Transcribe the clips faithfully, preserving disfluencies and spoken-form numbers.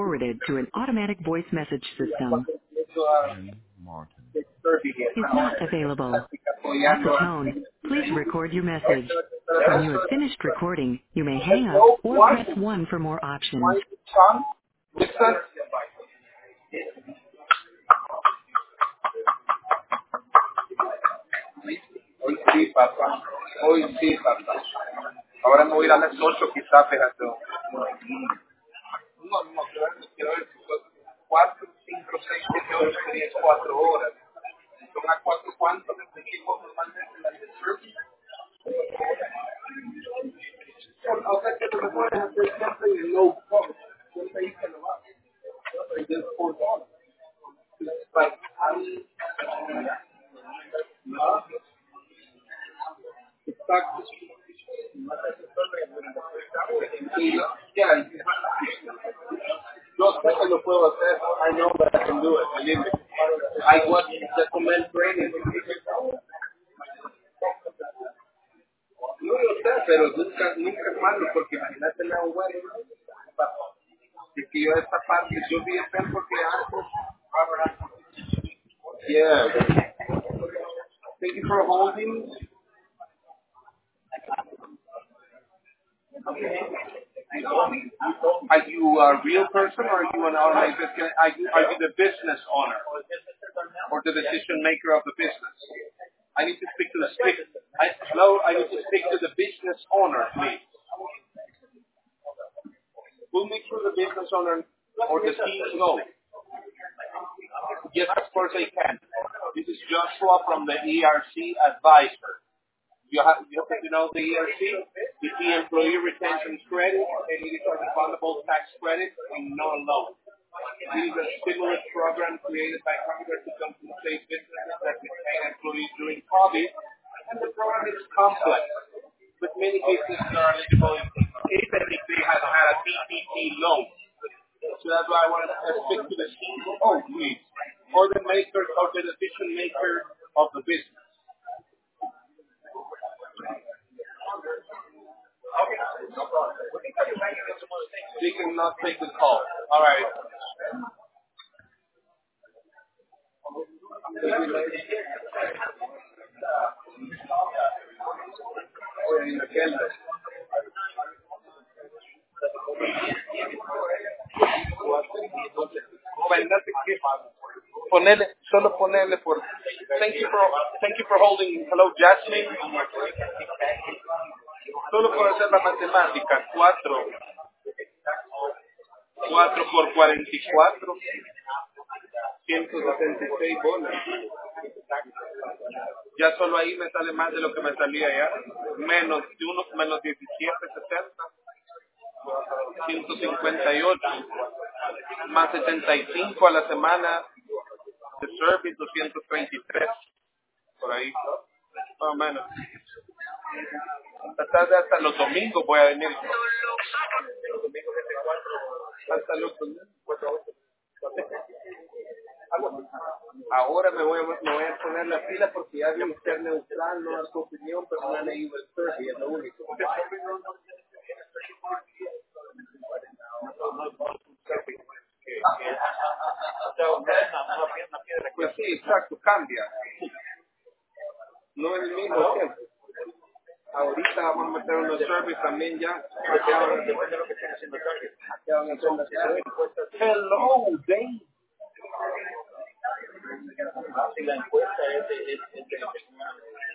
forwarded to an automatic voice message system. Jim Martin. Is not available. At the tone, please record your message. When you have finished recording, you may hang up or press one for more options. Hoy sí, papá. Hoy sí, papá. Ahora me voy a ir a las ocho, quizás, fíjate. No, no, quiero ver, quiero ver. Cuatro, cinco, seis, siete, ocho, diez, cuatro horas. Son a cuatro, ¿cuánto? Me explico normalmente la de surfing. O sea que lo puedes hacer siempre en low cost. Siempre ahí que lo haces. Y del full on. But, I'm- no, exacto. Y no, ya, yo sé que lo puedo hacer. I know that I can do it. Believe me. I watch the command training. No lo sé, pero nunca, nunca es malo, porque imagínate la bueno. Es que yo esta parte, yo vi el tiempo que antes. Yeah. Thank you for holding. Are you a real person or are you an online business? Are you, are you the business owner or the decision maker of the business? I need to speak to the speak. I, hello, I need to speak to the business owner, please. We'll make sure the business owner or the C E O. Yes, of course I can. This is Joshua from the E R C Advisor. You have, you have to know the E R C, the Employee Retention Credit, and it is a refundable tax credit and no loan. It is a stimulus program created by Congress to compensate businesses that retain employees during COVID, and the program is complex, but many businesses are eligible even if they have had a P P P loan. So that's why I wanted to speak to the C E O, please, or the maker, or the decision maker of the business. They cannot take the call. All right. Ponele, solo ponele por. Thank you for, thank you for holding. Hello, Jasmine. Solo por hacer la matemática, cuatro, cuatro por cuarenta y cuatro, ciento setenta y seis bolas. Ya solo ahí me sale más de lo que me salía ya. Menos de uno, menos diecisiete, setenta. ciento cincuenta y ocho. Más setenta y cinco a la semana de service, doscientos treinta y tres. Por ahí. Más o menos. Hasta tarde, hasta los domingos voy a venir. Hasta los domingos. Ahora me voy, a, me voy a poner la pila porque ya vi un ser neutral, no da su opinión, pero no ha leído el survey, es lo único. Pues sí, exacto, cambia. No es el mismo siempre. Ahorita vamos a meter unos surveys también ya. Hello, Dave. Si la encuesta es de, es, es de la persona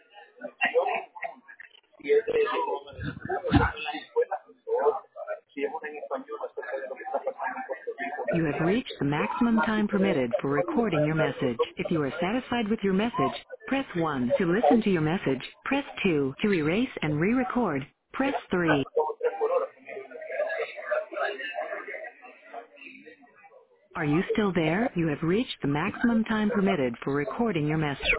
si es de, de la escuela, si es una en español acerca de lo que está pasando en Puerto Rico. You have reached the maximum time permitted for recording your message. If you are satisfied with your message, press one. To listen to your message, press two. To erase and re-record, press three. Are you still there? You have reached the maximum time permitted for recording your message.